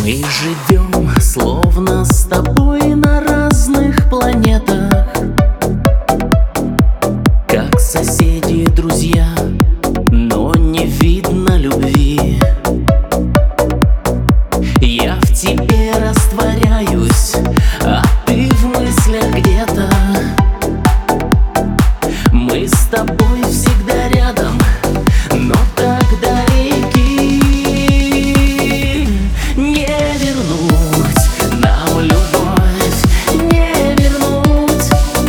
Мы живем словно с тобой на разных планетах, как соседи, друзья, но не видно любви. Я в тебе растворяюсь, а ты в мыслях где-то. Мы с тобой всегда рядом, но так далеки. Не вернуть нам любовь, не вернуть.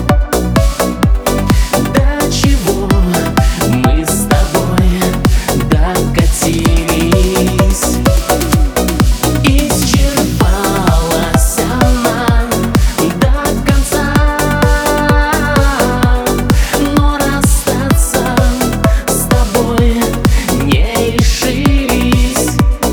До чего мы с тобой докатились? Исчерпалась она до конца, но расстаться с тобой не решились.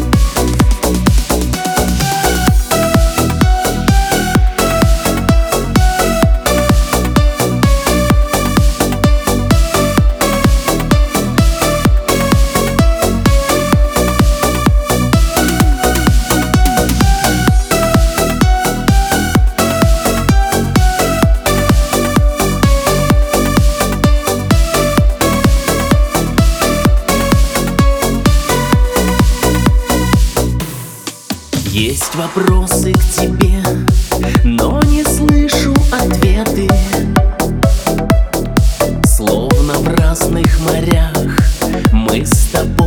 Есть вопросы к тебе, но не слышу ответы. Словно в разных морях мы с тобой